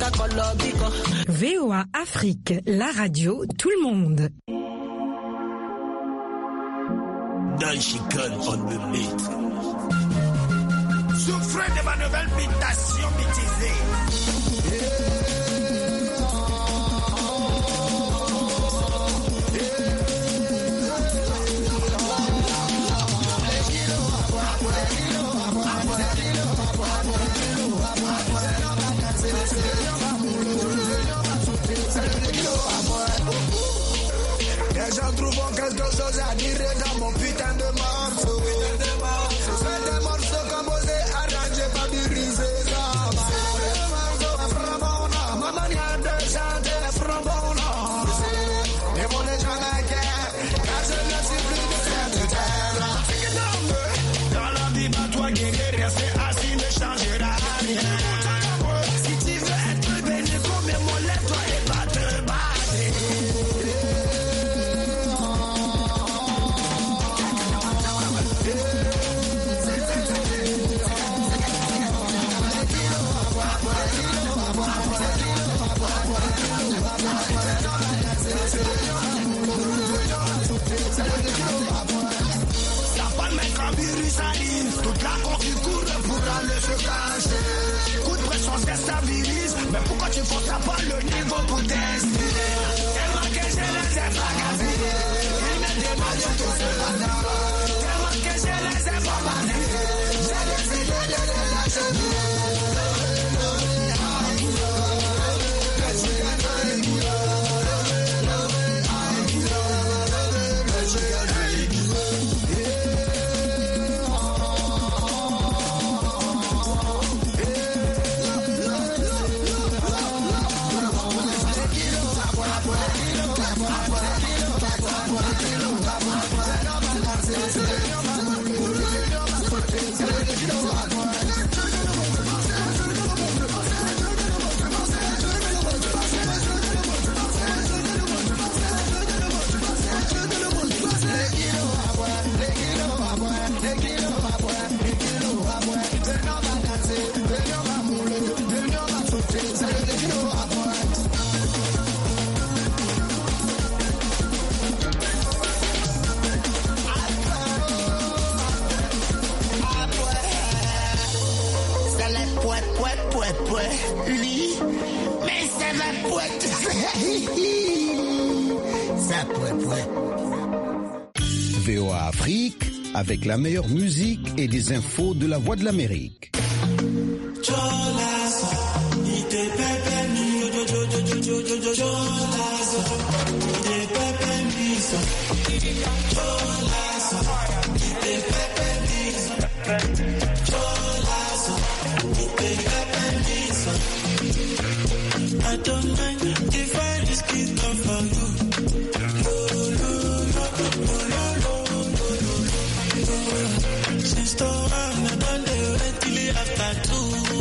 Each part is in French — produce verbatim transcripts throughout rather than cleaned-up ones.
V O A Afrique, la radio, tout le monde. Chicken on the beat. Souffrez de ma nouvelle mutation bêtisée. Les gens trouvent quelque chose à dire dans mon putain de morceau. C'est des morceaux composés, arrangés par du risé. Ma manière de chanter est frambona. Et mon est jamaïcain, car je ne suis plus de cette terre. Dans la vie, pas toi guérir, rester assis ne changera rien. Si tu veux être béni comme mon lève-toi et pas te battre. Toute la concu court pour aller se cacher. Coup de pression se déstabilise. Mais pourquoi tu forces pas le niveau pour tester? Tellement que je les ai fracassés. Ils me demandent de tout ce matin. Tellement que je les ai bombardés. J'ai décidé de les lâcher. V O A Afrique, avec la meilleure musique et des infos de la Voix de l'Amérique. I don't mind if I risk it all for you. Since the one I done the wait till after two.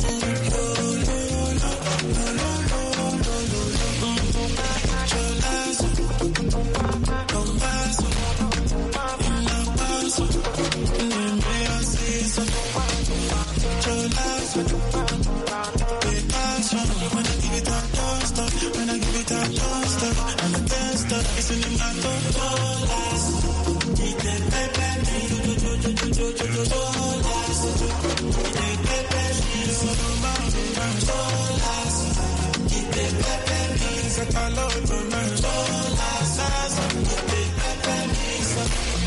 When I give it up, don't stop. I'm a tester, it's in the matter. Dollars, eat the pepper, me, do, do, do, do, do, do, dollars. Eat the pepper, me, so do, man, dollars. Eat the pepper, me, so I love you, man, dollars. Eat the pepper, me, so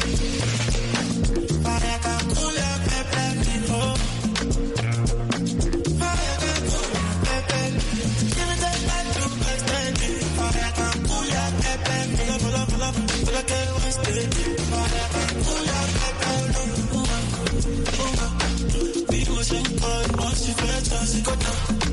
I can cool your pepper, me, oh. People say, oh, once you feel it, just go down.